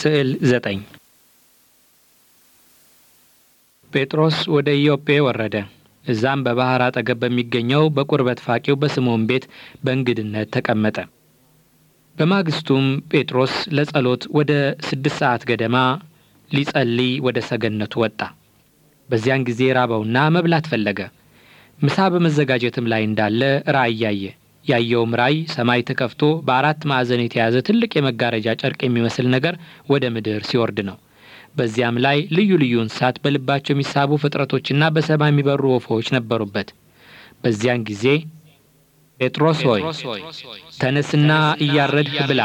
ስዕል 9 ጴጥሮስ ወደ ኢዮጴ ወረደ። እዛም በባህር አጠገብ በሚገኘው በቁርበት ፋቂው በስምዖን ቤት በእንግድነት ተቀመጠ። በማግስቱም ጴጥሮስ ለጸሎት ወደ 6 ሰዓት ገደማ ሊጸልይ ወደ ሰገነቱ ወጣ። በዚያን ጊዜ ራበውና መብላት ፈለገ። ምሳ በመዘጋጀትም ላይ እንዳለ ራእይ ያየ። ያየውም ራእይ ሰማይ ተከፍቶ በአራት ማዕዘን የተያዘ ትልቅ የመጋረጃ ጨርቅ የሚመስል ነገር ወደ ምድር ሲወርድ ነው። በዚያም ላይ ልዩ ልዩ እንስሳት፣ በልባቸው የሚሳቡ ፍጥረቶችና በሰማይ የሚበሩ ወፎች ነበሩበት። በዚያን ጊዜ ጴጥሮስ ሆይ ተነስና እያረድህ ብላ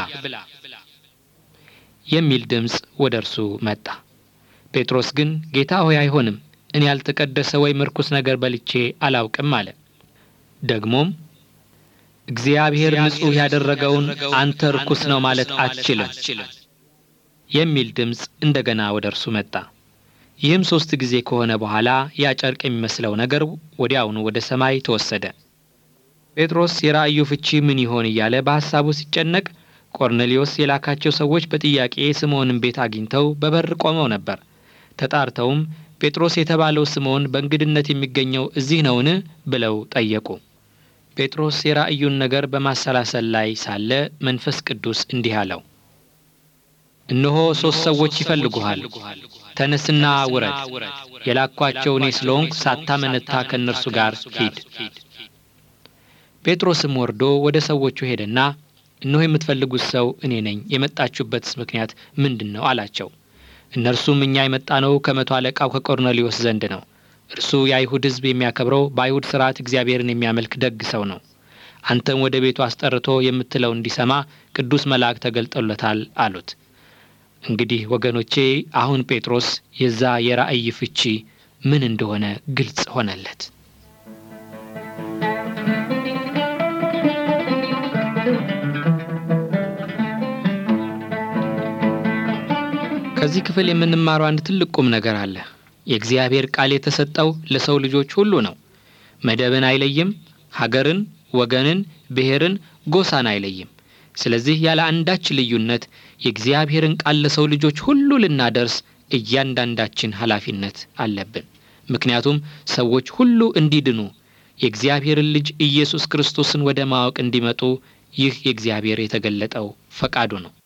የሚል ድምፅ ወደ እርሱ መጣ። ጴጥሮስ ግን ጌታ ሆይ አይሆንም፣ እኔ ያልተቀደሰ ወይም ርኩስ ነገር በልቼ አላውቅም አለ። ደግሞም እግዚአብሔር ንጹሕ ያደረገውን አንተ ርኩስ ነው ማለት አትችልም የሚል ድምፅ እንደገና ወደ እርሱ መጣ። ይህም 3 ጊዜ ከሆነ በኋላ ያ ጨርቅ የሚመስለው ነገር ወዲያውኑ ወደ ሰማይ ተወሰደ። ጴጥሮስ የራእዩ ፍቺ ምን ይሆን እያለ በሐሳቡ ሲጨነቅ ቆርኔሌዎስ የላካቸው ሰዎች በጥያቄ ስምዖንን ቤት አግኝተው በበር ቆመው ነበር። ተጣርተውም ጴጥሮስ የተባለው ስምዖን በእንግድነት የሚገኘው እዚህ ነውን ብለው ጠየቁ። ጴጥሮስ የራእዩን ነገር በማሰላሰል ላይ ሳለ መንፈስ ቅዱስ እንዲህ አለው፣ እነሆ 3 ሰዎች ይፈልጉሃል። ተነስና ውረድ። የላኳቸው እኔ ስለሆንኩ ሳታመነታ ከእነርሱ ጋር ሂድ። ጴጥሮስም ወርዶ ወደ ሰዎቹ ሄደና እነሆ የምትፈልጉት ሰው እኔ ነኝ፣ የመጣችሁበትስ ምክንያት ምንድን ነው አላቸው። እነርሱም እኛ የመጣነው ከ100 አለቃው ከቆርኔሌዎስ ዘንድ ነው። እርሱ የአይሁድ ሕዝብ የሚያከብረው በአይሁድ ሥርዓት እግዚአብሔርን የሚያመልክ ደግ ሰው ነው። አንተም ወደ ቤቱ አስጠርቶ የምትለው እንዲሰማ ቅዱስ መልአክ ተገልጦለታል አሉት። እንግዲህ ወገኖቼ አሁን ጴጥሮስ የዛ የራእይ ፍቺ ምን እንደሆነ ግልጽ ሆነለት። ከዚህ ክፍል የምንማረው አንድ ትልቅ ቁም ነገር አለ። የእግዚአብሔር ቃል የተሰጠው ለሰው ልጆች ሁሉ ነው። መደብን አይለይም፣ ሀገርን፣ ወገንን፣ ብሔርን፣ ጎሳን አይለይም። ስለዚህ ያለ አንዳች ልዩነት የእግዚአብሔርን ቃል ለሰው ልጆች ሁሉ ልናደርስ እያንዳንዳችን ኃላፊነት አለብን። ምክንያቱም ሰዎች ሁሉ እንዲድኑ የእግዚአብሔርን ልጅ ኢየሱስ ክርስቶስን ወደ ማወቅ እንዲመጡ ይህ የእግዚአብሔር የተገለጠው ፈቃዱ ነው።